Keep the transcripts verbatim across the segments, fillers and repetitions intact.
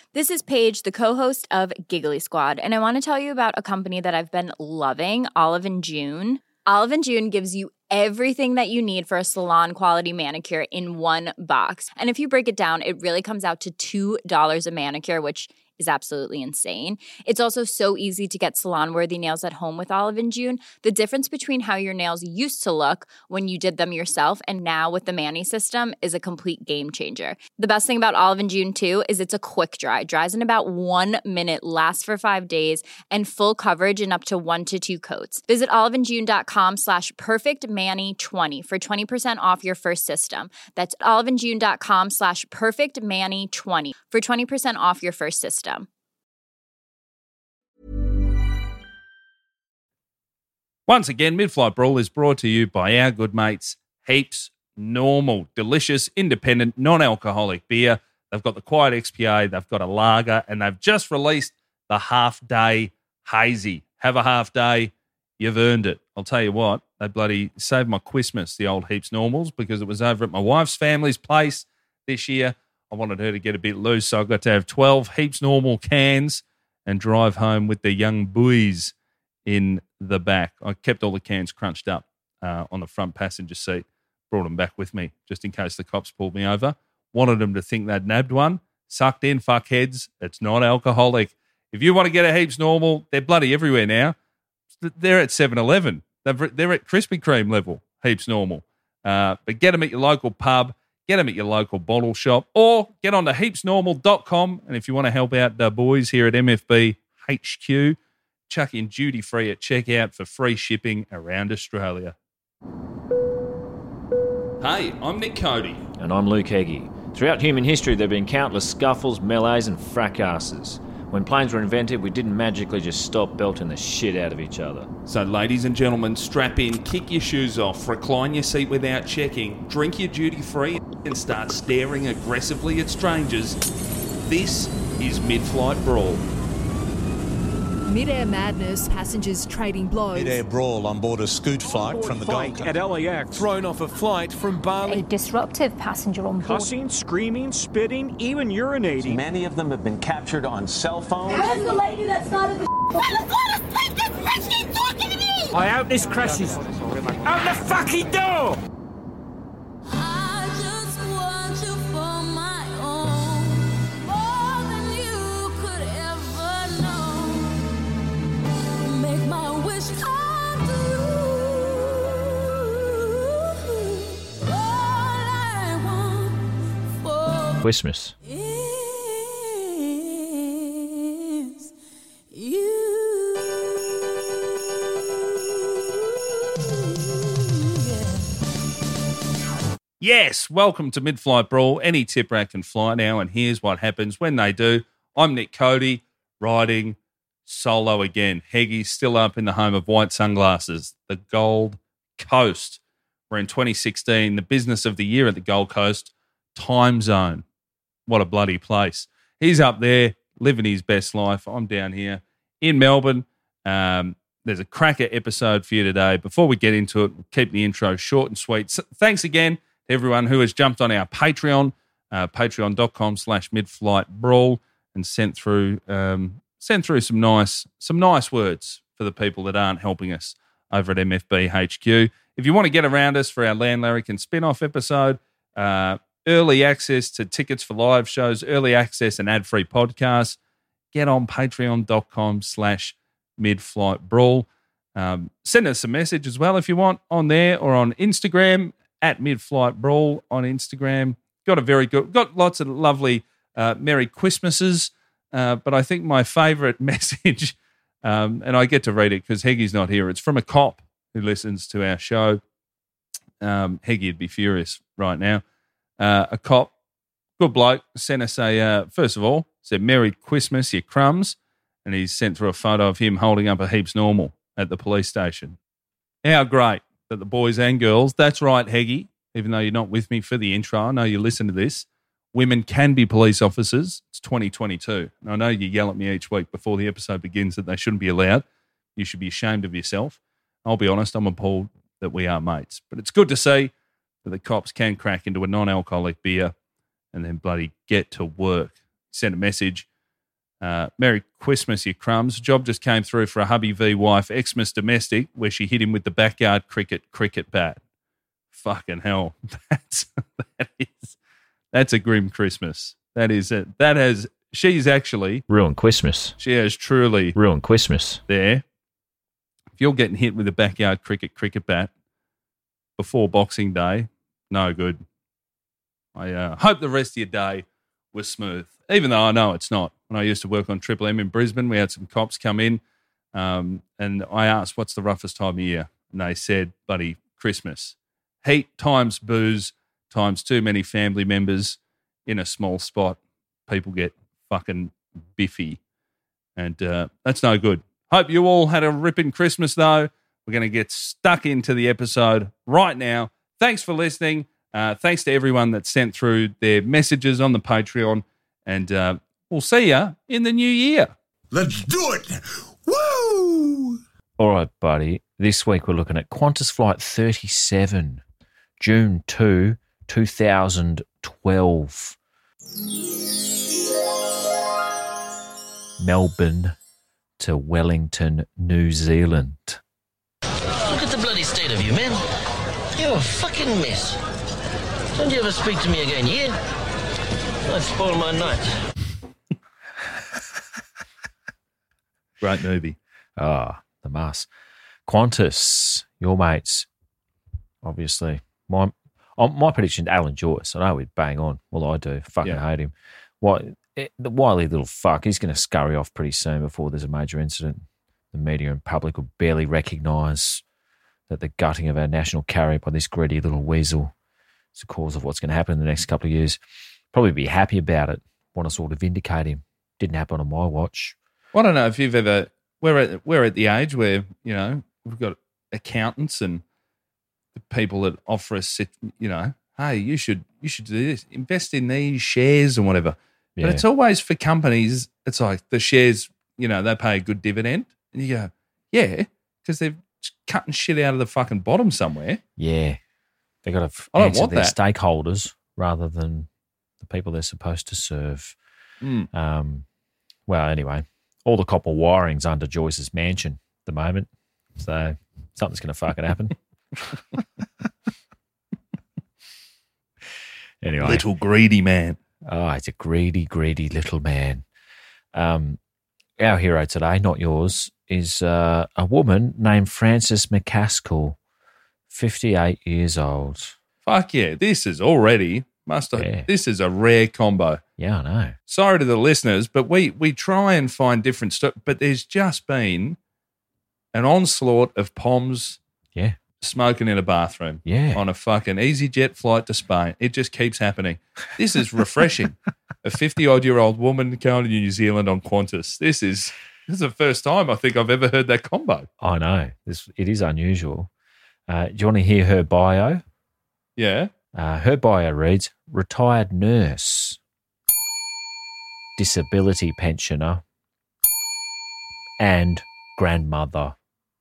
This is Paige, the co-host of Giggly Squad, and I want to tell you about a company that I've been loving, Olive and June. Olive and June gives you everything that you need for a salon-quality manicure in one box. And if you break it down, it really comes out to two dollars a manicure, which is absolutely insane. It's also so easy to get salon-worthy nails at home with Olive and June. The difference between how your nails used to look when you did them yourself and now with the Mani system is a complete game changer. The best thing about Olive and June, too, is it's a quick dry. Dries in about one minute, lasts for five days, and full coverage in up to one to two coats. Visit oliveandjune.com slash perfectmani20 for twenty percent off your first system. That's oliveandjune.com slash perfectmani20 for twenty percent off your first system. Once again, Mid-Flight Brawl is brought to you by our good mates, Heaps Normal. Delicious, independent, non-alcoholic beer. They've got the Quiet X P A, they've got a lager, and they've just released the half-day hazy. Have a half day, you've earned it. I'll tell you what, they bloody saved my Christmas, the old Heaps Normals, because it was over at my wife's family's place this year. I wanted her to get a bit loose, so I got to have twelve Heaps Normal cans and drive home with the young boys in the back. I kept all the cans crunched up uh, on the front passenger seat, brought them back with me just in case the cops pulled me over. Wanted them to think they'd nabbed one. Sucked in, fuckheads. It's not alcoholic. If you want to get a Heaps Normal, they're bloody everywhere now. They're at seven eleven. They're at Krispy Kreme level, Heaps Normal. Uh, but get them at your local pub. Get them at your local bottle shop, or get on to heaps normal dot com. And if you want to help out the boys here at M F B H Q, chuck in duty free at checkout for free shipping around Australia. Hey, I'm Nick Cody. And I'm Luke Heggie. Throughout human history, there have been countless scuffles, melees, and fracasses. When planes were invented, we didn't magically just stop belting the shit out of each other. So, ladies and gentlemen, strap in, kick your shoes off, recline your seat without checking, drink your duty-free, and start staring aggressively at strangers. This is Mid-Flight Brawl. Mid-air madness, passengers trading blows. Mid-air brawl on board a scoot flight from the Gold Coast. At L A X. Thrown off a flight from Bali. A disruptive passenger on board. Cussing, screaming, spitting, even urinating. Many of them have been captured on cell phones. Where's the lady that started the I hope this crashes. Out the fucking door! Christmas. Yes, welcome to Mid-Flight Brawl. Any tip rat can fly now, and here's what happens when they do. I'm Nick Cody, riding solo again. Heggie's still up in the home of white sunglasses, the Gold Coast. We're in twenty sixteen, the business of the year at the Gold Coast, Time Zone. What a bloody place. He's up there living his best life. I'm down here in Melbourne. Um, there's a cracker episode for you today. Before we get into it, we'll keep the intro short and sweet. So thanks again to everyone who has jumped on our Patreon, uh, patreon.com slash midflight brawl, and sent through um, sent through some nice some nice words for the people that aren't helping us over at M F B H Q. If you want to get around us for our Land Larrikin spin-off episode, uh, early access to tickets for live shows, early access and ad-free podcasts, get on patreon.com slash midflight brawl. Um, send us a message as well if you want on there, or on Instagram at midflight brawl on Instagram. Got a very good, got lots of lovely uh, Merry Christmases, uh, but I think my favourite message, um, and I get to read it because Heggie's not here, it's from a cop who listens to our show. Um, Heggie would be furious right now. Uh, a cop, good bloke, sent us a, uh, first of all, said, Merry Christmas, you crumbs. And he's sent through a photo of him holding up a Heaps Normal at the police station. How great that the boys and girls, that's right, Heggie, even though you're not with me for the intro, I know you listen to this, women can be police officers. It's twenty twenty-two. And I know you yell at me each week before the episode begins that they shouldn't be allowed. You should be ashamed of yourself. I'll be honest, I'm appalled that we are mates. But it's good to see that the cops can crack into a non-alcoholic beer and then bloody get to work. Send a message. Uh, Merry Christmas, you crumbs. Job just came through for a hubby v wife, Xmas domestic, where she hit him with the backyard cricket cricket bat. Fucking hell. That's, that is, that's a grim Christmas. That is it. That has, she's actually. Ruined Christmas. She has truly. Ruined Christmas. There. If you're getting hit with a backyard cricket cricket bat before Boxing Day, no good. I uh, hope the rest of your day was smooth, even though I know it's not. When I used to work on Triple M in Brisbane, we had some cops come in um, and I asked, what's the roughest time of year? And they said, buddy, Christmas. Heat times booze times too many family members in a small spot. People get fucking biffy. And uh, that's no good. Hope you all had a ripping Christmas, though. We're going to get stuck into the episode right now. Thanks for listening. Uh, thanks to everyone that sent through their messages on the Patreon. And uh, we'll see you in the new year. Let's do it. Woo! All right, buddy. This week we're looking at Qantas Flight thirty-seven, June second, twenty twelve. Melbourne to Wellington, New Zealand. Look at the bloody state of you, man. You're a fucking mess. Don't you ever speak to me again, yeah? I've spoiled my night. Great movie. Ah, the Mass. Qantas, your mates, obviously. My um, my prediction, Alan Joyce. I know we'd bang on. Well, I do. Fucking Yeah. hate him. What the wily little fuck. He's going to scurry off pretty soon before there's a major incident. The media and public will barely recognise that the gutting of our national carrier by this greedy little weasel is the cause of what's going to happen in the next couple of years. Probably be happy about it. Want us all to vindicate him. Didn't happen on my watch. I don't know if you've ever, we're at, we're at the age where, you know, we've got accountants and the people that offer us, you know, hey, you should, you should do this, invest in these shares and whatever. Yeah. But it's always for companies, it's like the shares, you know, they pay a good dividend. And you go, yeah, because they're cutting shit out of the fucking bottom somewhere. Yeah. They got to I don't answer want their that. stakeholders rather than the people they're supposed to serve. Mm. Um, well, anyway, all the copper wiring's under Joyce's mansion at the moment, so something's going to fucking happen. Anyway. Little greedy man. Oh, it's a greedy, greedy little man. Um, our hero today, not yours, is uh, a woman named Frances McCaskill, fifty-eight years old. Fuck yeah, this is already, must have, Yeah. this is a rare combo. Yeah, I know. Sorry to the listeners, but we we try and find different stuff, but there's just been an onslaught of Poms Yeah. smoking in a bathroom Yeah. on a fucking EasyJet flight to Spain. It just keeps happening. This is refreshing. A fifty-odd-year-old woman going to New Zealand on Qantas. This is this is the first time I think I've ever heard that combo. I know. This, it is unusual. Uh, do you want to hear her bio? Yeah. Uh, her bio reads, retired nurse, disability pensioner, and grandmother.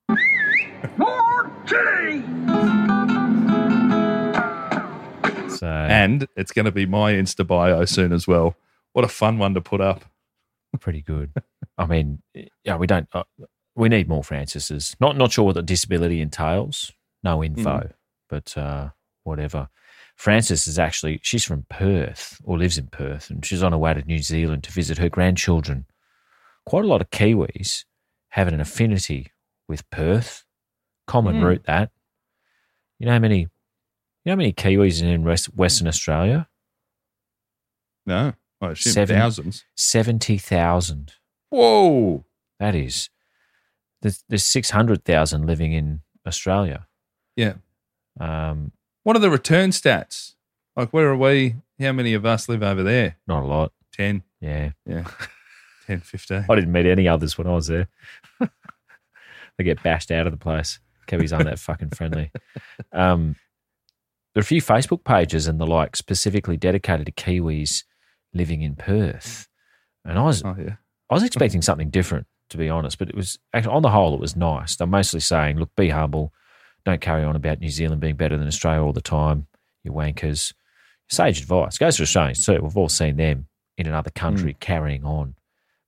So, And it's going to be my Insta bio soon as well. What a fun one to put up. pretty good. I mean, yeah, we don't. Uh, we need more Francis's. Not not sure what the disability entails. No info, Mm. but uh, whatever. Frances is actually she's from Perth or lives in Perth, and she's on her way to New Zealand to visit her grandchildren. Quite a lot of Kiwis have an affinity with Perth. Common Mm. root that. You know how many? You know how many Kiwis are in West, Western Australia? No, I assume Seven. thousands. Seventy thousand. Whoa. That is. There's, there's six hundred thousand living in Australia. Yeah. Um, What are the return stats? Like, where are we? How many of us live over there? not a lot. ten. Yeah. Yeah. ten, fifteen. I didn't meet any others when I was there. They get bashed out of the place. Kiwis aren't that fucking friendly. Um, there are a few Facebook pages and the like specifically dedicated to Kiwis living in Perth. And I was Oh, yeah. I was expecting something different, to be honest, but it was actually, on the whole, it was nice. They're mostly saying, look, be humble. Don't carry on about New Zealand being better than Australia all the time. You wankers. Sage advice. Goes for Australians too. We've all seen them in another country carrying on.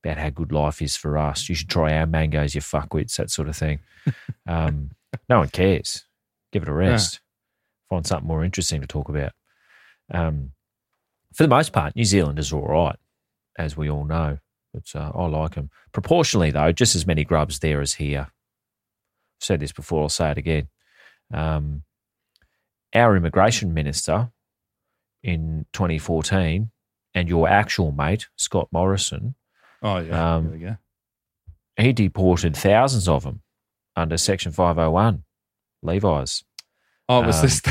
about how good life is for us. You should try our mangoes, you fuckwits, that sort of thing. Um, no one cares. Give it a rest. Yeah. Find something more interesting to talk about. Um, for the most part, New Zealand is all right, as we all know. But uh, I like them. Proportionally, though, just as many grubs there as here. I've said this before, I'll say it again. Um, our immigration minister in twenty fourteen and your actual mate, Scott Morrison, oh yeah, um, there we go. He deported thousands of them under Section five oh one, Levi's. Oh, was um, this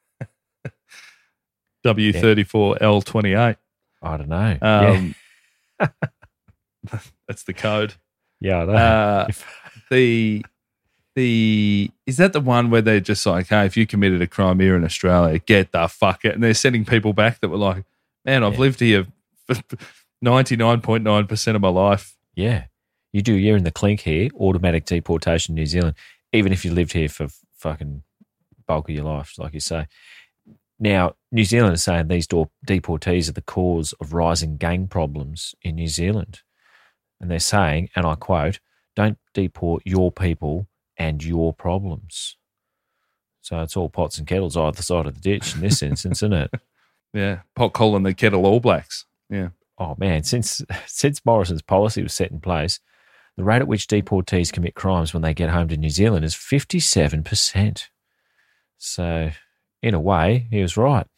W thirty-four L twenty-eight? I don't know. Um, yeah. That's the code. Yeah, I know. Uh, the the is that the one where they're just like, hey, if you committed a crime here in Australia, get the fuck out, and they're sending people back that were like, man, I've yeah. lived here for ninety-nine point nine percent of my life. Yeah, you do a year in the clink here, automatic deportation New Zealand, even if you lived here for fucking bulk of your life, like you say. Now, New Zealand is saying these deportees are the cause of rising gang problems in New Zealand. And they're saying, and I quote, don't deport your people and your problems. So it's all pots and kettles either side of the ditch in this instance, isn't it? Yeah, pot calling the kettle All Blacks. Yeah. Oh, man, since since Morrison's policy was set in place, the rate at which deportees commit crimes when they get home to New Zealand is fifty-seven percent. So, in a way, he was right.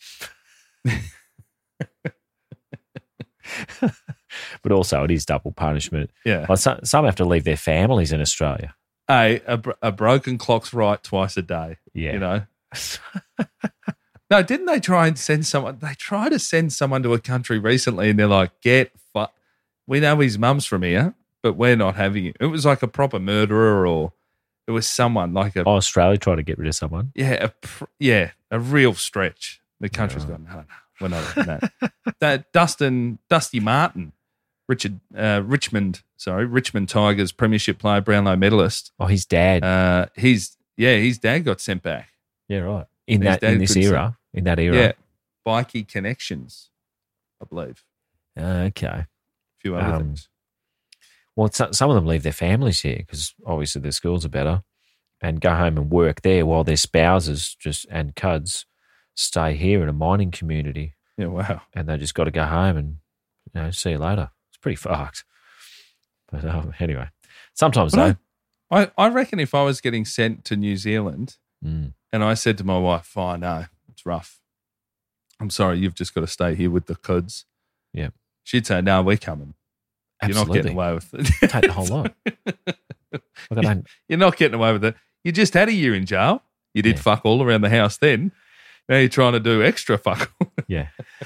But also, it is double punishment. Yeah. Like some, some have to leave their families in Australia. Hey, a, a broken clock's right twice a day. Yeah. You know? No, didn't they try and send someone? They tried to send someone to a country recently and they're like, get fuck. We know his mum's from here, but we're not having it. It was like a proper murderer or it was someone like a. Oh, Australia tried to get rid of someone? Yeah, a, yeah, a real stretch. The country's yeah. gone, no, no, we're not doing that. That Dustin, Dusty Martin, Richard, uh, Richmond, sorry, Richmond Tigers premiership player, Brownlow medalist. Oh, his dad. Uh, his, yeah, his dad got sent back. Yeah, right. In that, in this era, in that era. Yeah, Bikey Connections, I believe. Okay. A few other um, things. Well, some of them leave their families here because obviously their schools are better and go home and work there while their spouses just and cuds stay here in a mining community. Yeah, wow. And they just got to go home and, you know, see you later. It's pretty fucked. But um, anyway, sometimes but though. I, I reckon if I was getting sent to New Zealand mm. and I said to my wife, oh, no, it's rough. I'm sorry, you've just got to stay here with the cuds. Yeah. She'd say, no, we're coming. Absolutely. You're not getting away with it. Take the whole lot. Look, I don't... You're not getting away with it. You just had a year in jail. You did yeah. fuck all around the house then. Now you're trying to do extra fuck all. Yeah.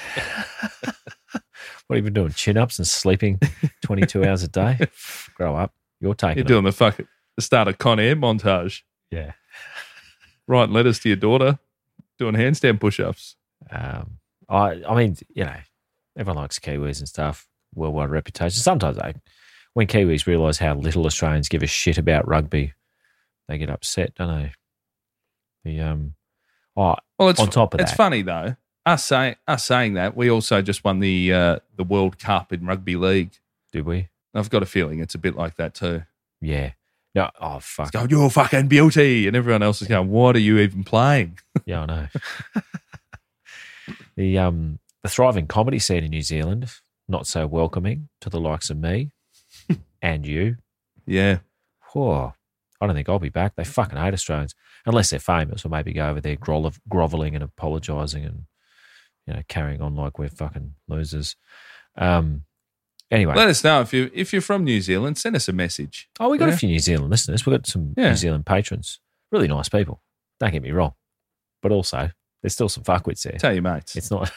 What have you been doing? Chin-ups and sleeping twenty-two hours a day? Grow up. You're taking You're it. doing the fuck the start of Con Air montage. Yeah. Writing letters to your daughter, doing handstand push-ups. Um, I, I mean, you know, everyone likes Kiwis and stuff. Worldwide reputation. Sometimes they, when Kiwis realise how little Australians give a shit about rugby, they get upset, don't they? The um, oh, well, it's, on top of it's that, funny though. Us saying us saying that we also just won the uh, the World Cup in rugby league. Did we? I've got a feeling it's a bit like that too. Yeah. No. Oh fuck. It's going, you're a fucking beauty, and everyone else is going, what are you even playing? Yeah, I know. the um the thriving comedy scene in New Zealand. Not so welcoming to the likes of me and you. Yeah. Oh, I don't think I'll be back. They fucking hate Australians. Unless they're famous or maybe go over there gro- grovelling and apologising and, you know, carrying on like we're fucking losers. Um, anyway. Let us know if, you, if you're from New Zealand. Send us a message. Oh, we got yeah. a few New Zealand listeners. We've got some yeah. New Zealand patrons. Really nice people. Don't get me wrong. But also, there's still some fuckwits there. Tell your mates. It's not...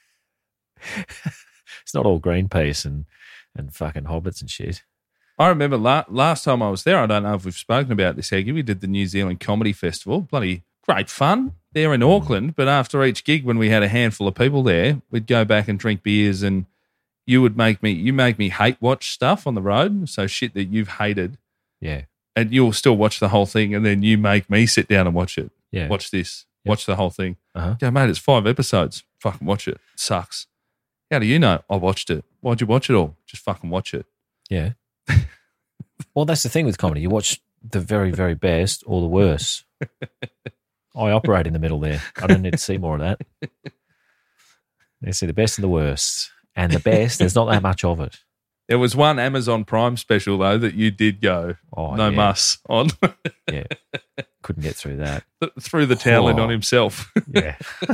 It's not all Greenpeace and, and fucking hobbits and shit. I remember la- last time I was there, I don't know if we've spoken about this, Heggie, we did the New Zealand Comedy Festival. Bloody great fun there in Auckland. But after each gig, when we had a handful of people there, we'd go back and drink beers and you would make me, you make me hate watch stuff on the road. So shit that you've hated. Yeah. And you'll still watch the whole thing and then you make me sit down and watch it. Yeah. Watch this. Yep. Watch the whole thing. Uh-huh. Go, mate, it's five episodes. Fucking watch it. It sucks. How do you know? I watched it. Why'd you watch it all? Just fucking watch it. Yeah. Well, that's the thing with comedy. You watch the very, very best or the worst. I operate in the middle there. I don't need to see more of that. You see the best and the worst. And the best, there's not that much of it. There was one Amazon Prime special, though, that you did go, oh, no yeah. muss on. Yeah. Couldn't get through that. Threw the towel oh. in on himself. Yeah.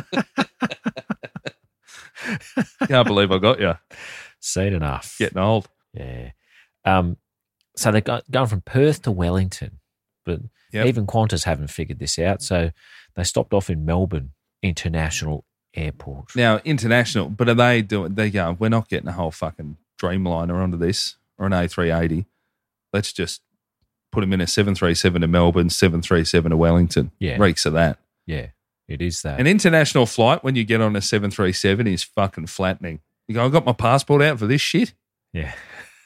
Can't believe I got you. Seen enough. Getting old. Yeah. Um. So they're go- going from Perth to Wellington, but Yep. even Qantas haven't figured this out. So they stopped off in Melbourne International Airport. Now, international, but are they doing, they go, we're not getting a whole fucking Dreamliner onto this or an A three eighty. Let's just put them in a seven thirty-seven to Melbourne, seven thirty-seven to Wellington. Yeah. Reeks of that. Yeah, it is that. An international flight, when you get on a seven thirty-seven, is fucking flattening. You go, I got my passport out for this shit. Yeah.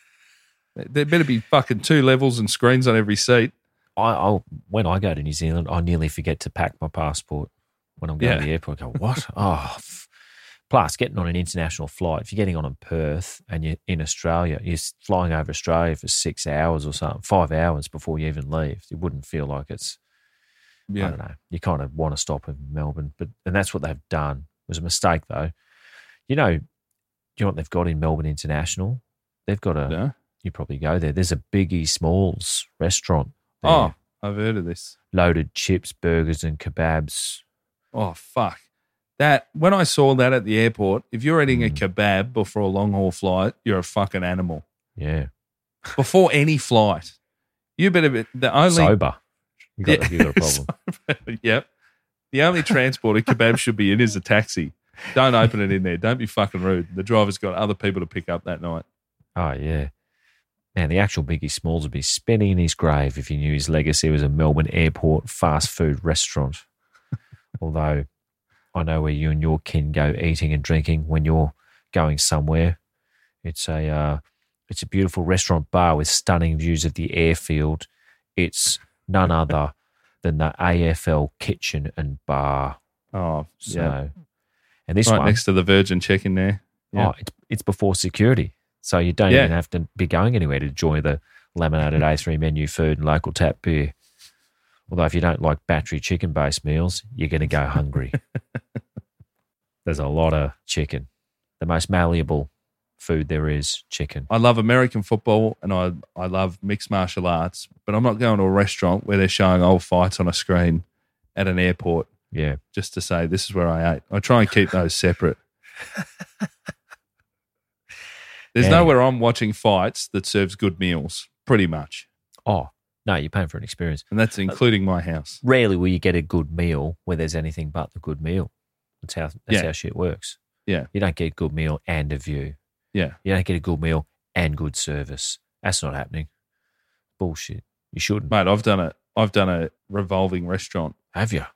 There better be fucking two levels and screens on every seat. I, I when I go to New Zealand, I nearly forget to pack my passport when I'm going Yeah. to the airport. I go, what? Oh, f-. Plus, getting on an international flight, if you're getting on in Perth and you're in Australia, you're flying over Australia for six hours or something, five hours before you even leave. You wouldn't feel like it's, Yeah. I don't know, you kind of want to stop in Melbourne. But and that's what they've done. It was a mistake, though. You know, you know what they've got in Melbourne International? They've got a, No? you probably go there, there's a Biggie Smalls restaurant there. Oh, I've heard of this. Loaded chips, burgers, and kebabs. Oh, fuck. That, when I saw that at the airport, if you're eating a Mm. kebab before a long haul flight, you're a fucking animal. Yeah. Before any flight. You better be, the only. Sober. You got, Yeah. you got a problem. Sober. Yep. The only transport a kebab should be in is a taxi. Don't open it in there. Don't be fucking rude. The driver's got other people to pick up that night. Oh, yeah. Man, the actual Biggie Smalls would be spinning in his grave if he knew his legacy was a Melbourne airport fast food restaurant. Although I know where you and your kin go eating and drinking when you're going somewhere. It's a uh, it's a beautiful restaurant bar with stunning views of the airfield. It's none other than the A F L Kitchen and Bar. Oh, So, yeah. and this Right one, next to the Virgin check-in there. Yeah. oh, it's, it's before security. So you don't Yeah. even have to be going anywhere to enjoy the laminated A three menu food and local tap beer. Although if you don't like battery chicken-based meals, you're going to go hungry. There's a lot of chicken. The most malleable food there is, chicken. I love American football and I, I love mixed martial arts, but I'm not going to a restaurant where they're showing old fights on a screen at an airport Yeah. just to say this is where I ate. I try and keep those separate. There's Yeah. nowhere I'm watching fights that serves good meals, pretty much. Oh, no, you're paying for an experience. And that's including my house. Rarely will you get a good meal where there's anything but the good meal. That's how that's Yeah. how shit works. Yeah. You don't get a good meal and a view. Yeah. You don't get a good meal and good service. That's not happening. Bullshit. You shouldn't. Mate, I've done a I've done a revolving restaurant Have you?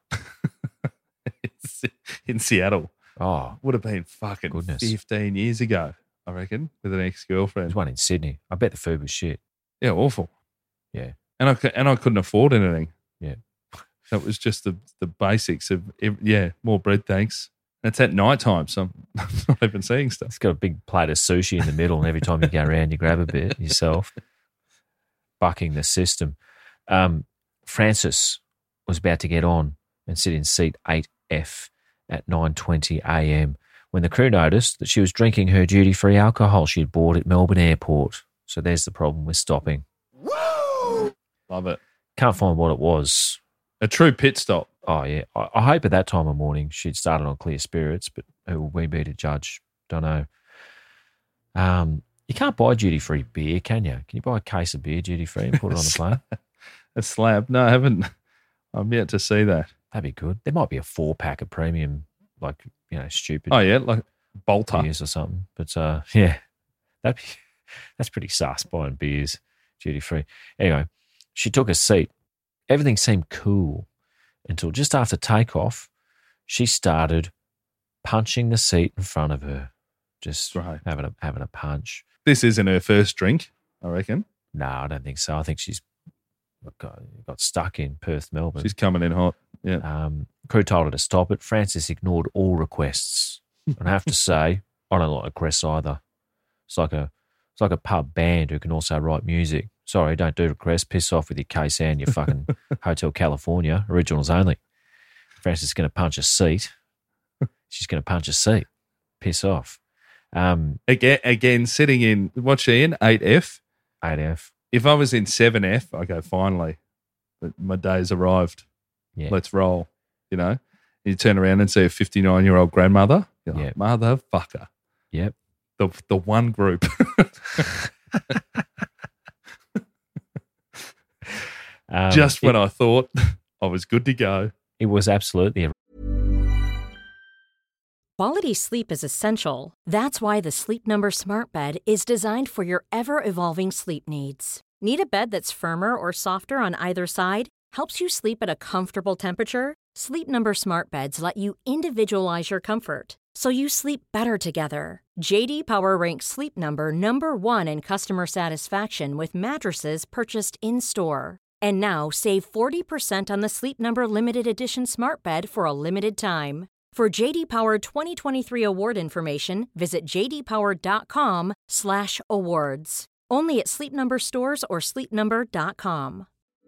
in Seattle. Oh, Would have been fucking Goodness. fifteen years ago, I reckon, with an ex-girlfriend. there's one in Sydney. I bet the food was shit. Yeah, awful. Yeah. And I, cou- and I couldn't afford anything. Yeah. So it was just the, the basics of, ev- yeah, more bread, thanks. That's at night time, so I'm not even seeing stuff. It's got a big plate of sushi in the middle, and every time you go around, you grab a bit yourself, bucking the system. Um, Frances was about to get on and sit in seat eight F at nine twenty a.m. when the crew noticed that she was drinking her duty-free alcohol she had bought at Melbourne Airport. So there's the problem with stopping. Love it. Can't find what it was. A true pit stop. Oh, yeah. I, I hope at that time of morning she'd started on clear spirits, but who will we be to judge? Don't know. Um, you can't buy duty-free beer, can you? Can you buy a case of beer duty-free and put it on the plane? A slab. No, I haven't. I'm yet to see that. That'd be good. There might be a four-pack of premium, like, you know, stupid Oh, yeah, like Bolter. beers or something. But, uh, yeah, that'd be, that's pretty sus, buying beers duty-free. Anyway, she took a seat. Everything seemed cool until just after takeoff, she started punching the seat in front of her, just Right. having a having a punch. This isn't her first drink, I reckon. No, I don't think so. I think she's got, got stuck in Perth, Melbourne. She's coming in hot. Yeah. Um, crew told her to stop it. Frances ignored all requests. And I have to say, I don't like requests either. It's like a It's like a pub band who can also write music. Sorry, don't do requests. Piss off with your K-San, your fucking Hotel California. Originals only. Frances is going to punch a seat. She's going to punch a seat. Piss off. Um, again, again, sitting in, what's she in? eight F? eight F. If I was in seven F, I go, finally, my day's arrived. Yeah. Let's roll, you know? You turn around and see a fifty-nine-year-old grandmother. You're like, Yep. motherfucker. Yep. The, the one group. Um, Just when it, I thought I was good to go. it was absolutely a Quality sleep is essential. That's why the Sleep Number Smart Bed is designed for your ever-evolving sleep needs. Need a bed that's firmer or softer on either side? Helps you sleep at a comfortable temperature? Sleep Number Smart Beds let you individualize your comfort, so you sleep better together. J D Power ranks Sleep Number number one in customer satisfaction with mattresses purchased in-store. And now save forty percent on the Sleep Number Limited Edition Smart Bed for a limited time. For J D Power twenty twenty-three award information, visit jdpower.com slash awards. Only at Sleep Number stores or sleep number dot com.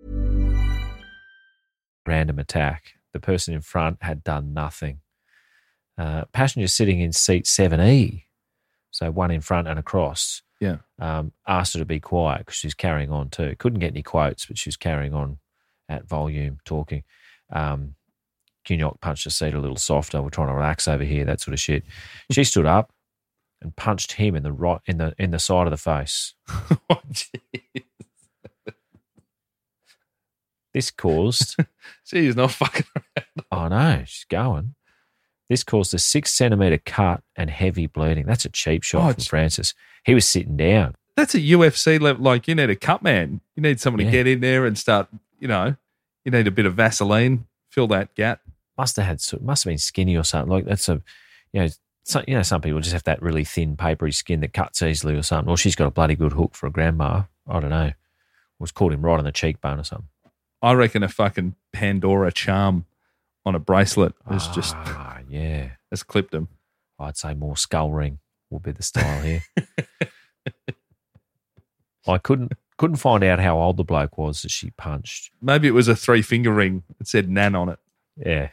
random attack. The person in front had done nothing. Uh, passenger sitting in seat seven E, so one in front and across, Yeah. um, asked her to be quiet because she was carrying on too. Couldn't get any quotes, but she was carrying on at volume, talking. Um, Cunyock punched the seat a little softer. We're trying to relax over here, that sort of shit. She stood up and punched him in the right in the in the side of the face. Oh, jeez. This caused. She's not fucking around. Oh no, she's going. This caused a six centimetre cut and heavy bleeding. That's a cheap shot Oh, from it's- Francis. He was sitting down. That's a U F C level. Like, you need a cut man. You need someone Yeah. to get in there and start, you know, you need a bit of Vaseline, fill that gap. Must have had, must have been skinny or something. Like that's a, you know, so, you know, some people just have that really thin, papery skin that cuts easily or something. Or she's got a bloody good hook for a grandma. I don't know. Was caught him right on the cheekbone or something. I reckon a fucking Pandora charm on a bracelet has just Ah, yeah. has clipped him. I'd say more skull ring will be the style here. I couldn't couldn't find out how old the bloke was that she punched. Maybe it was a three finger ring. It said Nan on it. Yeah.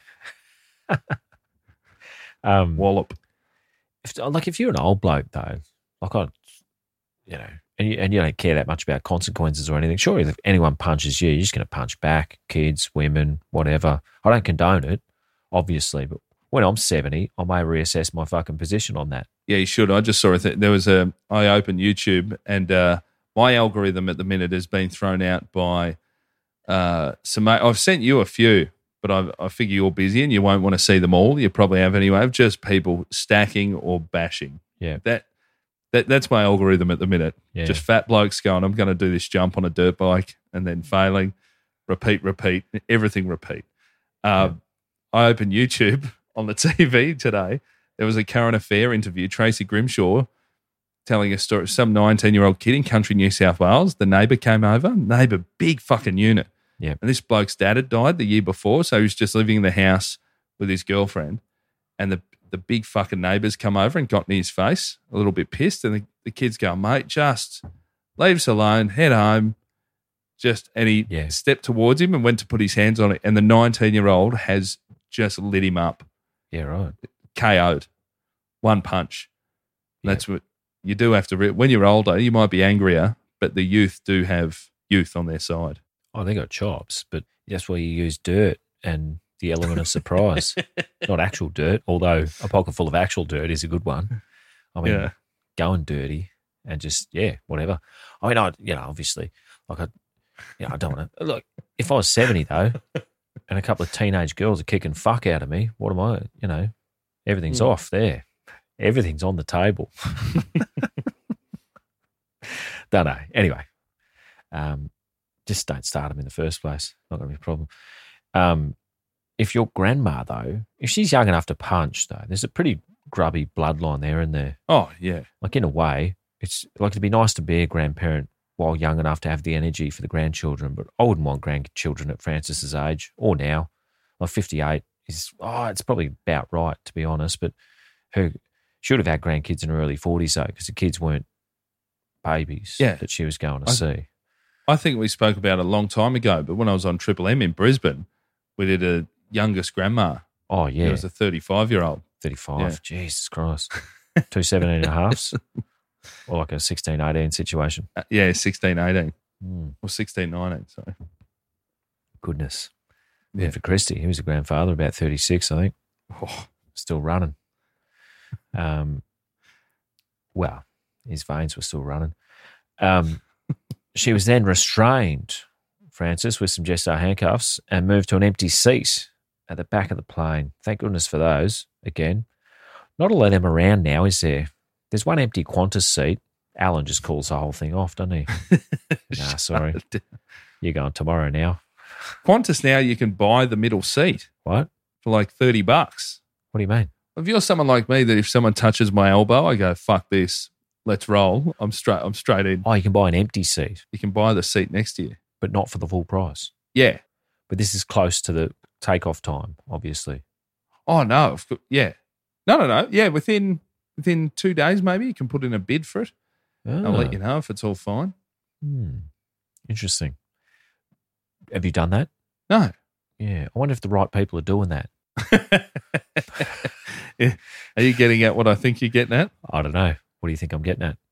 um, Wallop. if, like if you're an old bloke though, like I, you know, and you, and you don't care that much about consequences or anything. Sure, if anyone punches you, you're just going to punch back. Kids, women, whatever. I don't condone it, obviously, but when I'm seventy, I may reassess my fucking position on that. Yeah, you should. I just saw it. There was a. I opened YouTube and uh, my algorithm at the minute has been thrown out by uh, some. I've sent you a few, but I, I figure you're busy and you won't want to see them all. You probably have anyway. Of just people stacking or bashing. Yeah. That that that's my algorithm at the minute. Yeah. Just fat blokes going, I'm going to do this jump on a dirt bike and then failing, repeat, repeat, everything repeat. Uh, I opened YouTube on the T V today. There was a current affair interview. Tracy Grimshaw telling a story of some nineteen-year-old kid in country New South Wales. The neighbour came over. Neighbour, big fucking unit. Yeah. And this bloke's dad had died the year before, so he was just living in the house with his girlfriend. And the the big fucking neighbours come over and got in his face, a little bit pissed. And the, the kids go, mate, just leave us alone, head home. Just and he Yeah. stepped towards him and went to put his hands on it. And the nineteen-year-old has just lit him up, Yeah, right. K O'd, one punch. Yeah. That's what you do have to. Re- when you're older, you might be angrier, but the youth do have youth on their side. Oh, they got chops, but that's why you use dirt and the element of surprise. Not actual dirt, although a pocket full of actual dirt is a good one. I mean, Yeah. going dirty and just, yeah, whatever. I mean, I, you know, obviously, like I, you know, I don't want to, look, if I was seventy though, and a couple of teenage girls are kicking fuck out of me, what am I, you know, everything's Mm. off there. Everything's on the table. Don't know. Anyway, um, just don't start them in the first place. Not going to be a problem. Um, if your grandma, though, if she's young enough to punch, though, there's a pretty grubby bloodline there and there. Oh, yeah. Like, in a way, it's like it'd be nice to be a grandparent while young enough to have the energy for the grandchildren, but I wouldn't want grandchildren at Francis's age or now. Like fifty-eight is, oh, it's probably about right, to be honest, but her she would have had grandkids in her early forties, though, because the kids weren't babies Yeah. that she was going to I- see. I think we spoke about it a long time ago, but when I was on Triple M in Brisbane, we did a youngest grandma. Oh, yeah. It was a thirty-five-year-old. thirty-five. Yeah. Jesus Christ. Two seventeen and a halves. Or like a sixteen eighteen situation. Uh, yeah, sixteen eighteen. Mm. Or sixteen nineteen, sorry. Goodness. Yeah. Yeah. For Christy, he was a grandfather, about thirty-six, I think. Oh, Still running. Um, well, his veins were still running. Um, she was then restrained, Francis, with some gesto handcuffs and moved to an empty seat at the back of the plane. Thank goodness for those. Again, not a lot of them around now, is there? There's one empty Qantas seat. Alan just calls the whole thing off, doesn't he? Nah, sorry. You're going tomorrow now. Qantas now, you can buy the middle seat What? for like thirty bucks. What do you mean? If you're someone like me that if someone touches my elbow, I go, fuck this, let's roll. I'm straight I'm straight in. Oh, you can buy an empty seat, You can buy the seat next to you. but not for the full price. Yeah. But this is close to the takeoff time, obviously. Oh, no. of cou- Yeah. No, no, no. Yeah, within within two days maybe you can put in a bid for it. I'll let you know if it's all fine. Hmm. Interesting. Have you done that? No. Yeah. I wonder if the right people are doing that. Yeah. Are you getting at what I think you're getting at? I don't know. What do you think I'm getting at?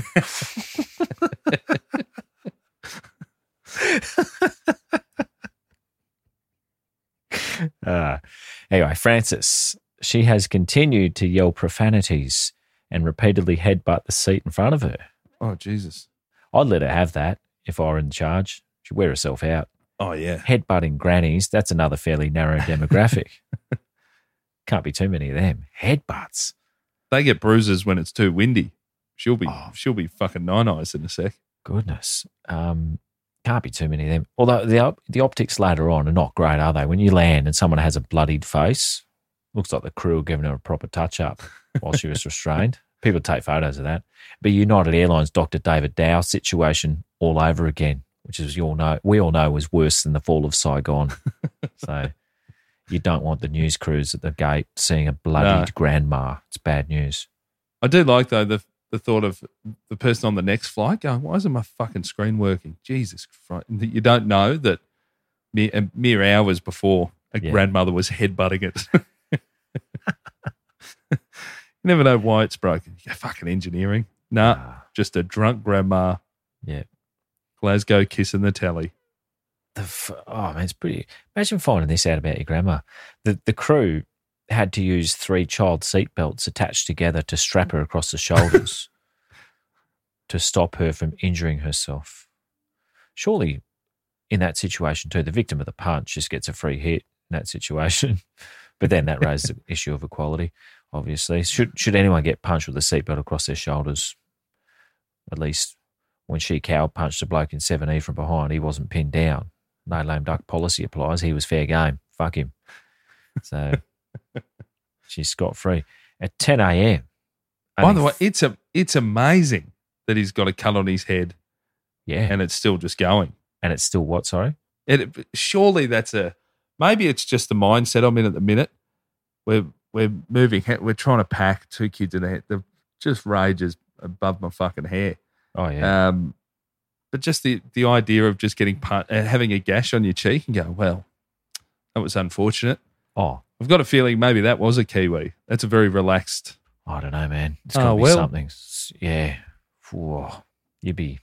uh, anyway, Frances, she has continued to yell profanities and repeatedly headbutt the seat in front of her. Oh, Jesus. I'd let her have that if I were in charge. She'd wear herself out. Oh, yeah. Headbutting grannies, that's another fairly narrow demographic. Can't be too many of them. Headbutts. They get bruises when it's too windy. She'll be Oh. she'll be fucking nine eyes in a sec. Goodness. Um, can't be too many of them. Although the op- the optics later on are not great, are they? When you land and someone has a bloodied face, looks like the crew are giving her a proper touch-up while she was restrained. People take photos of that. But United Airlines Doctor David Dow situation all over again, which as you all know, we all know was worse than the fall of Saigon. So you don't want the news crews at the gate seeing a bloodied No. grandma. It's bad news. I do like, though, the the thought of the person on the next flight going, why isn't my fucking screen working? Jesus Christ. You don't know that mere, mere hours before a Yeah. grandmother was headbutting it. You never know why it's broken. You go, fucking engineering. Nah, Ah. just a drunk grandma. Yeah. Glasgow kissing the telly. The f- oh man, it's pretty. Imagine finding this out about your grandma. The the crew had to use three child seat belts attached together to strap her across the shoulders to stop her from injuring herself. Surely, in that situation too, the victim of the punch just gets a free hit in that situation. But then that raises the issue of equality. Obviously, should should anyone get punched with a seatbelt across their shoulders, at least when she cow punched a bloke in seven E from behind, he wasn't pinned down. No lame duck policy applies. He was fair game. Fuck him. So she's scot-free. At ten a.m. By the way, it's a it's amazing that he's got a cut on his head yeah. and it's still just going. And it's still what, sorry? It, surely that's a, maybe it's just the mindset I'm in at the minute. We're, we're moving, we're trying to pack two kids in there. They're just rages above my fucking hair. Oh, yeah. Um, but just the, the idea of just getting pun- uh, having a gash on your cheek and go, well, that was unfortunate. Oh, I've got a feeling maybe that was a Kiwi. That's a very relaxed. I don't know, man. It's got to Oh, be well. something. S- Yeah. Whoa. You'd be...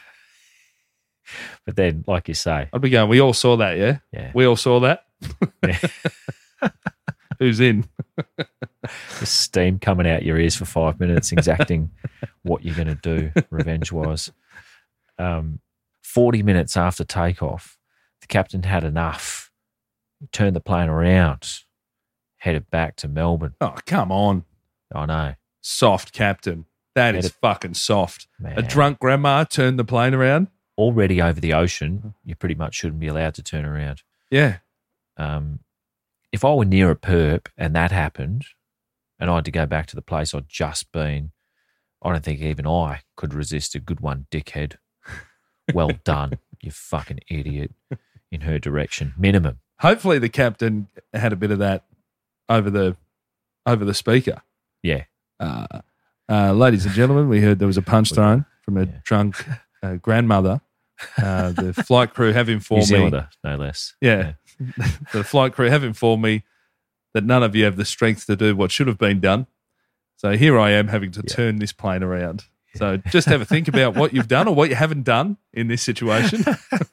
But then, like you say... I'd be going, we all saw that, yeah? Yeah. We all saw that? Yeah. Who's in? The steam coming out your ears for five minutes, exacting what you're going to do revenge-wise. Um, forty minutes after takeoff, the captain had enough. He turned the plane around, headed back to Melbourne. Oh, come on. I know. Soft captain. That is Had a- fucking soft. Man. A drunk grandma turned the plane around? Already over the ocean, you pretty much shouldn't be allowed to turn around. Yeah. Um, if I were near a perp and that happened and I had to go back to the place I'd just been, I don't think even I could resist a good one, dickhead. Well done, you fucking idiot, in her direction. Minimum. Hopefully the captain had a bit of that over the over the speaker. Yeah. Uh, uh, ladies and gentlemen, we heard there was a punch thrown. from a drunk uh, grandmother. Uh, the flight crew have informed New me. Zealander, no less. Yeah. yeah. The flight crew have informed me that none of you have the strength to do what should have been done. So here I am having to yeah. turn this plane around. Yeah. So just have a think about what you've done or what you haven't done in this situation.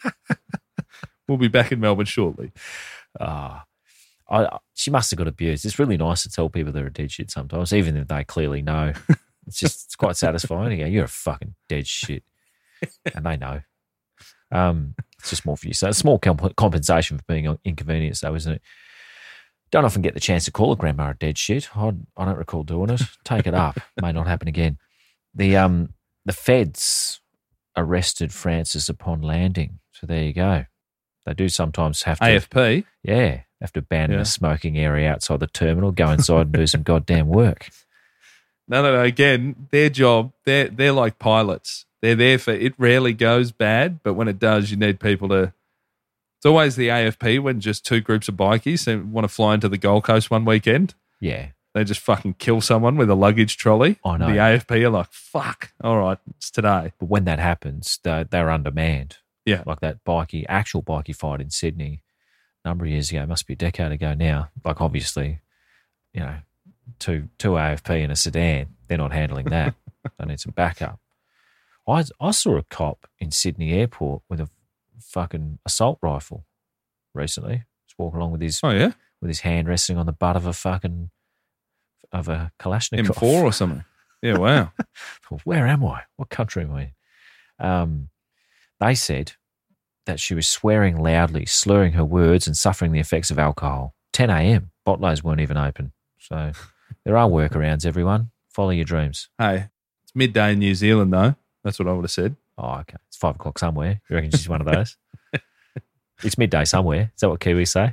We'll be back in Melbourne shortly. Ah. Oh, I, she must have got abused. It's really nice to tell people they're a dead shit sometimes, even if they clearly know. It's just it's quite satisfying. You go, you're a fucking dead shit. And they know. Um, it's just more for you. So it's small comp- compensation for being inconvenienced, though, isn't it? Don't often get the chance to call a grandma a dead shit. I, I don't recall doing it. Take it up. May not happen again. The um the feds arrested Francis upon landing. So there you go. They do sometimes have to A F P. Yeah, have to ban yeah. a smoking area outside the terminal. Go inside and do some goddamn work. No, no, no. Again, their job. They're they're like pilots. They're there for it. Rarely goes bad, but when it does, you need people to. It's always the A F P when just two groups of bikies want to fly into the Gold Coast one weekend. Yeah. They just fucking kill someone with a luggage trolley. I know. The A F P are like, fuck, all right, it's today. But when that happens, they're, they're undermanned. Yeah. Like that bikie, actual bikie fight in Sydney a number of years ago, must be a decade ago now. Like obviously, you know, two, two A F P in a sedan, they're not handling that. They need some backup. I, I saw a cop in Sydney airport with a fucking assault rifle recently. Just walking along with his oh yeah with his hand resting on the butt of a fucking of a Kalashnikov M four or something. Yeah, wow. Where am I? What country am I in? Um, they said that she was swearing loudly, slurring her words, and suffering the effects of alcohol. ten a.m. Bottlers weren't even open. So there are workarounds. Everyone, follow your dreams. Hey, it's midday in New Zealand though. That's what I would have said. Oh, okay. It's five o'clock somewhere. You reckon she's one of those? It's midday somewhere. Is that what Kiwis say?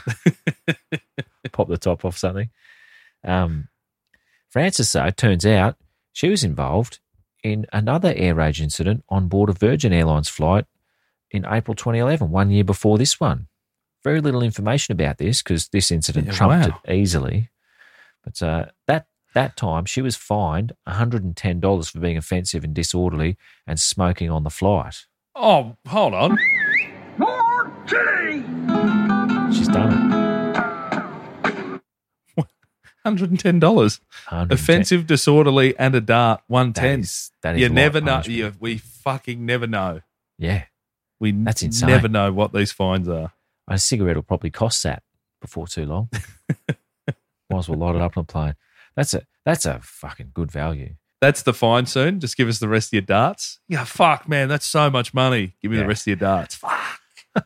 Pop the top off something. Um, Frances, though, turns out she was involved in another air rage incident on board a Virgin Airlines flight in April twenty eleven, one year before this one. Very little information about this because this incident yeah, trumped wow. it easily. But uh, that That time, she was fined one hundred ten dollars for being offensive and disorderly and smoking on the flight. Oh, hold on. She's done it. one hundred ten dollars. Offensive, disorderly, and a dart, one hundred ten dollars. That is, that is you never know. punishment. You, we fucking never know. Yeah. We That's insane. never know what these fines are. A cigarette will probably cost that before too long. Might as well light it up on a plane. That's a that's a fucking good value. That's the fine soon. Just give us the rest of your darts. Yeah, fuck, man, that's so much money. Give me Yeah. the rest of your darts. Fuck.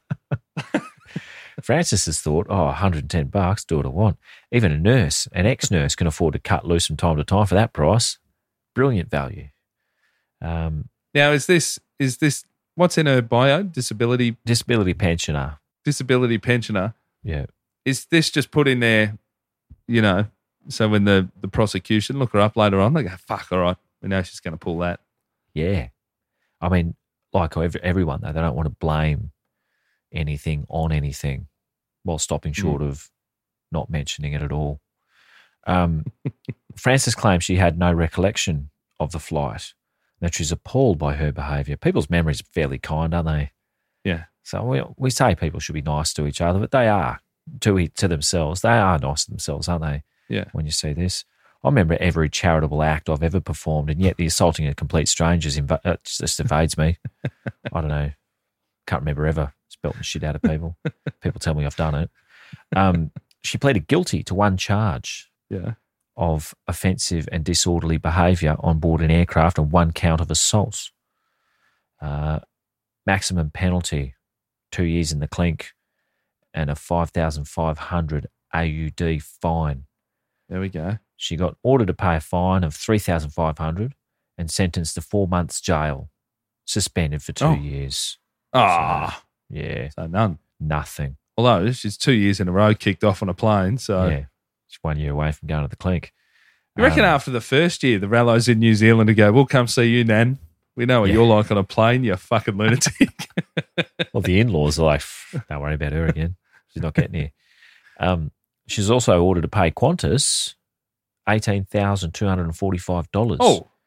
Francis has thought, oh, one hundred ten bucks, do what I want. Even a nurse, an ex-nurse, can afford to cut loose from time to time for that price. Brilliant value. Um, Now, is this is this what's in her bio? Disability disability pensioner. disability pensioner. Yeah. Is this just put in there? You know, so when the the prosecution look her up later on, they go, "Fuck, all right, we know she's going to pull that." Yeah. I mean, like every- everyone, though, they don't want to blame anything on anything while stopping short Mm. of not mentioning it at all. Um, Frances claims she had no recollection of the flight, that she's appalled by her behaviour. People's memories are fairly kind, aren't they? Yeah. So we we say people should be nice to each other, but they are to to themselves. They are nice to themselves, aren't they? Yeah. When you see this, I remember every charitable act I've ever performed, and yet the assaulting a complete stranger inv- uh, just evades me. I don't know. Can't remember ever belting the shit out of people. People tell me I've done it. Um, she pleaded guilty to one charge Yeah. of offensive and disorderly behaviour on board an aircraft and one count of assault. Uh, maximum penalty, two years in the clink and a five thousand five hundred A U D fine. There we go. She got ordered to pay a fine of three thousand five hundred dollars and sentenced to four months jail, suspended for two Oh. years. Ah, So, yeah, so none. nothing. Although she's two years in a row kicked off on a plane, so Yeah, she's one year away from going to the clink. you reckon Um, after the first year, the Rallos in New Zealand to go, "We'll come see you, Nan. We know what Yeah. you're like on a plane, you fucking lunatic." Well, the in-laws are like, don't worry about her again. She's not getting here. Um, she's also ordered to pay Qantas eighteen thousand two hundred forty-five dollars Oh.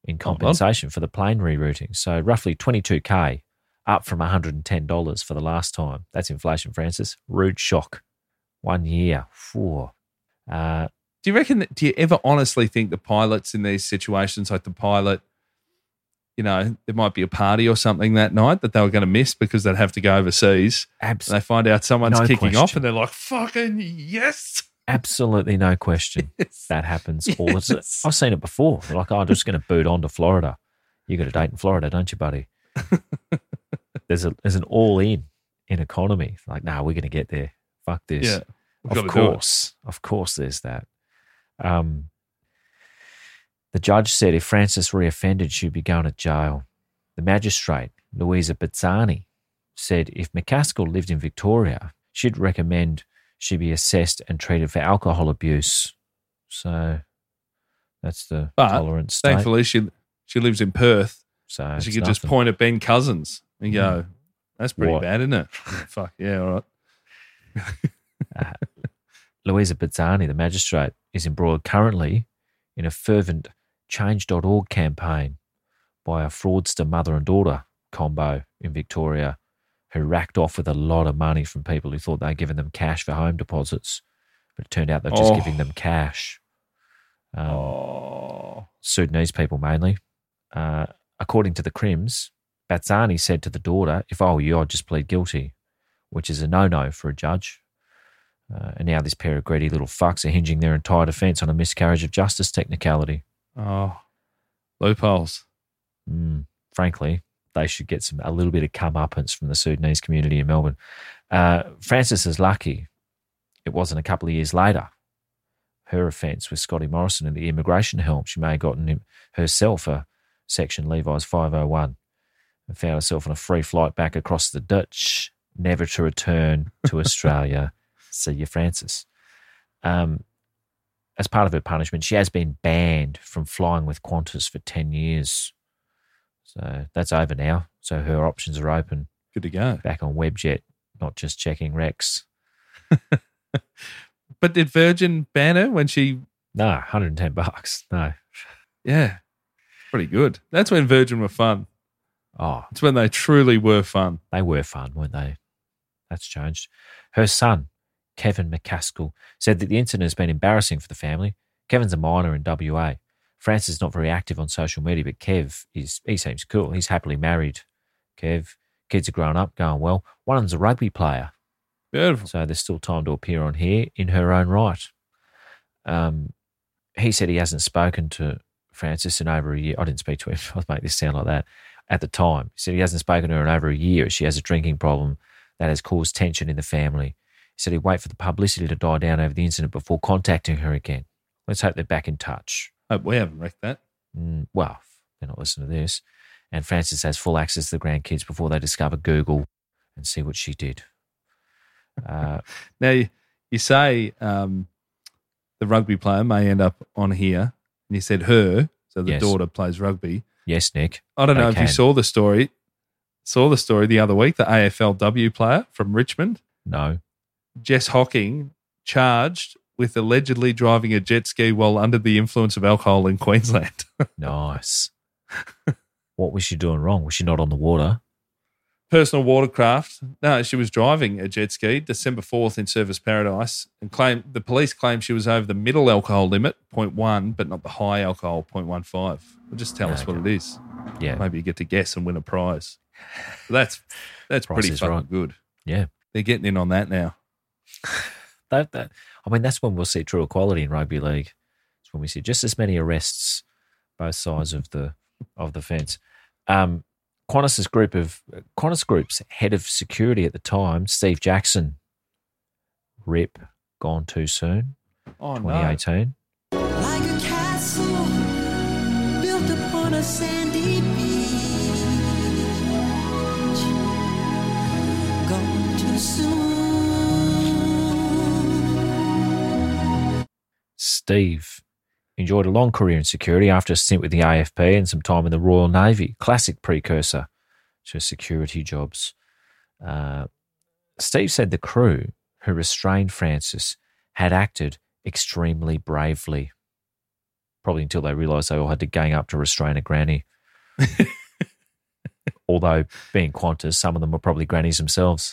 in compensation for the plane rerouting. So roughly twenty-two K, up from one hundred ten dollars for the last time. That's inflation, Francis. Rude shock. One year. Four. Uh, Do you reckon that, do you ever honestly think the pilots in these situations, like the pilot, you know, there might be a party or something that night that they were going to miss because they'd have to go overseas. Abs- and they find out someone's no kicking question. off and they're like, fucking yes. Absolutely no question. Yes. That happens all the time. Yes. I've seen it before. They're like, oh, I'm just going to boot on to Florida. You got a date in Florida, don't you, buddy? there's a there's an all-in in economy. Like, no, nah, we're going to get there. Fuck this. Yeah, we've of gotta do it. course. Of course there's that. Um, the judge said if Francis reoffended, she'd be going to jail. The magistrate, Louisa Bazzani, said if McCaskill lived in Victoria, she'd recommend she be assessed and treated for alcohol abuse. So that's the But tolerance state. thankfully, she she lives in Perth. So she it's could just nothing. point at Ben Cousins and go, Mm. that's pretty What? bad, isn't it? Fuck, yeah, all right. Uh, Louisa Bazzani, the magistrate, is embroiled currently in a fervent change dot org campaign by a fraudster mother and daughter combo in Victoria who racked off with a lot of money from people who thought they were giving them cash for home deposits, but it turned out they're just Oh. giving them cash. Um, Oh. Sudanese people mainly. Uh, according to the Crims, Bazzani said to the daughter, if I were you, I'd just plead guilty, which is a no-no for a judge. Uh, and now this pair of greedy little fucks are hinging their entire defence on a miscarriage of justice technicality. Oh. Loopholes. Mm, frankly, they should get some a little bit of comeuppance from the Sudanese community in Melbourne. Uh, Francis is lucky it wasn't a couple of years later. Her offence with Scotty Morrison and the immigration help. She may have gotten him herself a Section Levi's five oh one and found herself on a free flight back across the Dutch, never to return to Australia. See you, Francis. Um, as part of her punishment, she has been banned from flying with Qantas for ten years. So that's over now. So her options are open. Good to go. Back on Webjet, not just checking Rex. But did Virgin ban her when she... No, one hundred ten bucks. No. Yeah. Pretty good. That's when Virgin were fun. Oh, It's when they truly were fun. they were fun, weren't they? That's changed. Her son, Kevin McCaskill, said that the incident has been embarrassing for the family. Kevin's a minor in W A. Francis is not very active on social media, but Kev, is he seems cool. He's happily married. Kev, kids are growing up, going well. One of them's a rugby player. Beautiful. So there's still time to appear on here in her own right. Um, he said he hasn't spoken to Francis in over a year. I didn't speak to him. I'll make this sound like that. At the time, he said he hasn't spoken to her in over a year. She has a drinking problem that has caused tension in the family. He said he'd wait for the publicity to die down over the incident before contacting her again. Let's hope they're back in touch. Hope we haven't wrecked that. Mm, well, they're not listening to this. And Francis has full access to the grandkids before they discover Google and see what she did. Uh, Now, you, you say um, the rugby player may end up on here, and you said her, so the Yes. daughter plays rugby. yes, Nick. I don't know they if you can. saw the story. Saw the story the other week, the A F L W player from Richmond, No. Jess Hocking, charged with allegedly driving a jet ski while under the influence of alcohol in Queensland. Nice. What was she doing wrong? Was she not on the water? Personal watercraft. No, she was driving a jet ski December fourth in Service Paradise, and claim the police claim she was over the middle alcohol limit, zero point one, but not the high alcohol, zero point one five. Well, just tell us what it is. Yeah. Maybe you get to guess and win a prize. That's that's Price pretty is fucking right. good. Yeah. They're getting in on that now. That, that, I mean, that's when we'll see true equality in rugby league. It's when we see just as many arrests, both sides of the of the fence. Um, Qantas's group of Qantas Group's head of security at the time, Steve Jackson, rip, gone too soon. Oh, no. twenty eighteen. Like a castle built upon a sandy beach, gone too soon. Steve enjoyed a long career in security after a stint with the A F P and some time in the Royal Navy, classic precursor to security jobs. Uh, Steve said the crew who restrained Francis had acted extremely bravely. probably until they realised they all had to gang up to restrain a granny. Although, being Qantas, some of them were probably grannies themselves.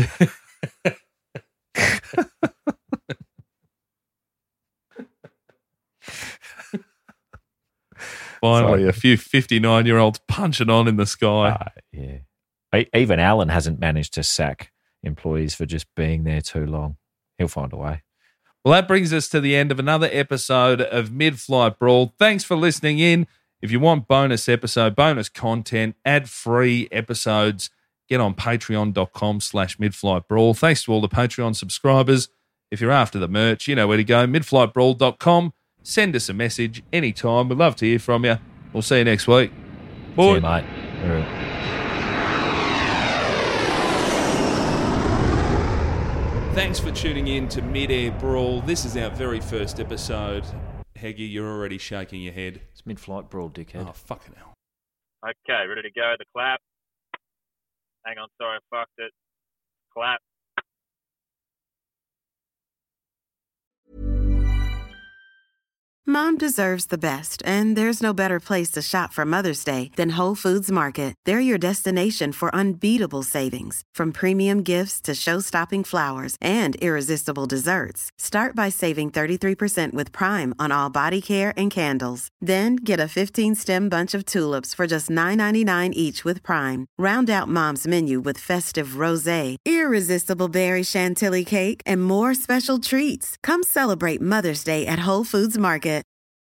Finally, a few fifty-nine-year-olds punching on in the sky. Uh, yeah. Even Alan hasn't managed to sack employees for just being there too long. He'll find a way. Well, that brings us to the end of another episode of Mid-Flight Brawl. Thanks for listening in. If you want bonus episode, bonus content, ad-free episodes, get on patreon.com slash midflight brawl. Thanks to all the Patreon subscribers. If you're after the merch, you know where to go, midflight brawl dot com. Send us a message anytime. We'd love to hear from you. We'll see you next week. Bye. See you, mate. All right. Thanks for tuning in to Mid-Air Brawl. This is our very first episode. Heggy, you're already shaking your head. It's Mid-Flight Brawl, dickhead. Oh, fucking hell. Okay, ready to go. The clap. Hang on, sorry, I fucked it. Clap. Mom deserves the best, and there's no better place to shop for Mother's Day than Whole Foods Market. They're your destination for unbeatable savings, from premium gifts to show-stopping flowers and irresistible desserts. Start by saving thirty-three percent with Prime on all body care and candles. Then get a fifteen-stem bunch of tulips for just nine ninety-nine each with Prime. Round out Mom's menu with festive rosé, irresistible berry chantilly cake, and more special treats. Come celebrate Mother's Day at Whole Foods Market.